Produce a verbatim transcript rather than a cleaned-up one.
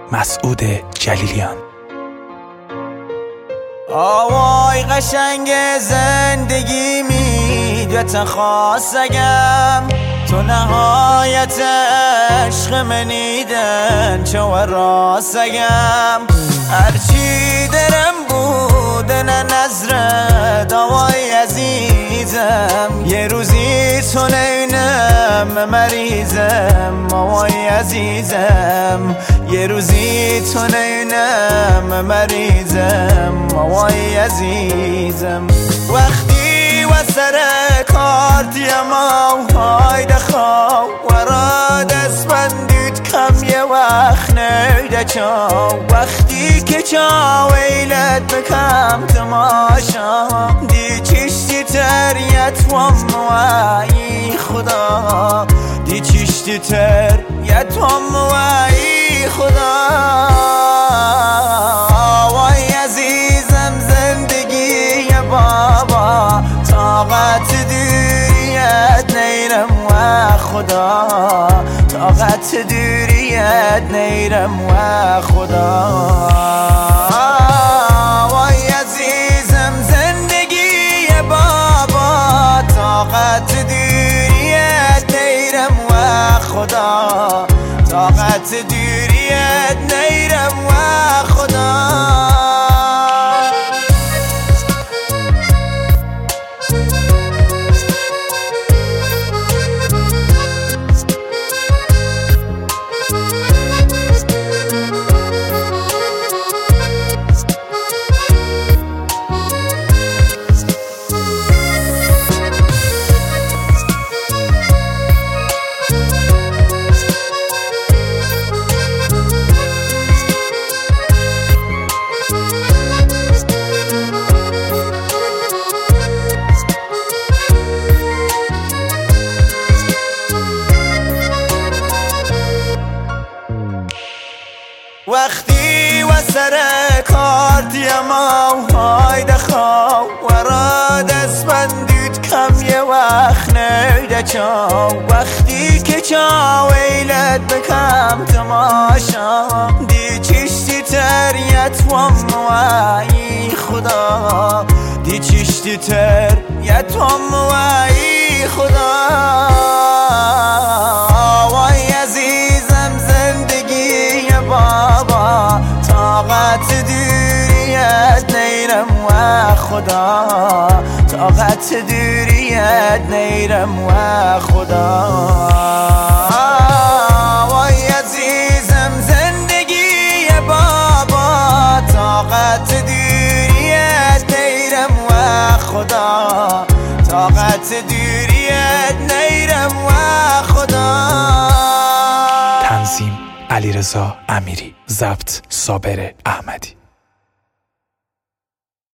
مسعود جلیلیان. آوای قشنگ زندگی میدوت خواستگم، تو نهایت عشق منیدن چه و راستگم. هرچی درم بوده نه نظرت آوای عزیزم، یه روزی تو نینم مریضم آوای عزیزم، یه روزی تو نینم مریضم آوای عزیزم. وقتی و سر کارتیم آوهای دخوا ورا دست بندید کم یه وقت نیده چا، وقتی که چا ویلت بکم تماشا دی چشتی تریت وام وای خدا، دی چشتی تریت وام وای خدا. وای عزیزم زندگی بابا طاقت دوریت نیرم و خدا، طاقت دوریت نیرم و خدا. وای عزیزم زندگی بابا طاقت دوریت نیرم و خدا، طاقت دوریت نیرم و خدا. وقتی و سر کارتیم آوهای دخوا ورا دست بندید کم یه وقت نیده چا، وقتی که چا ویلت بکم تماشا دی چشتی تریت وام وای خدا، دی چشتی تریت وام وای خدا. وای عزیزم زندگی بابا طاقت دوریت نیرم و خدا، طاقت دوریت نیرم و خدا. وای عزیزم زندگی بابا طاقت دوریت نیرم و خدا، طاقت دوریت نیرم و خدا. تنظیم علیرضا امیری، ضبط صابر احمدی.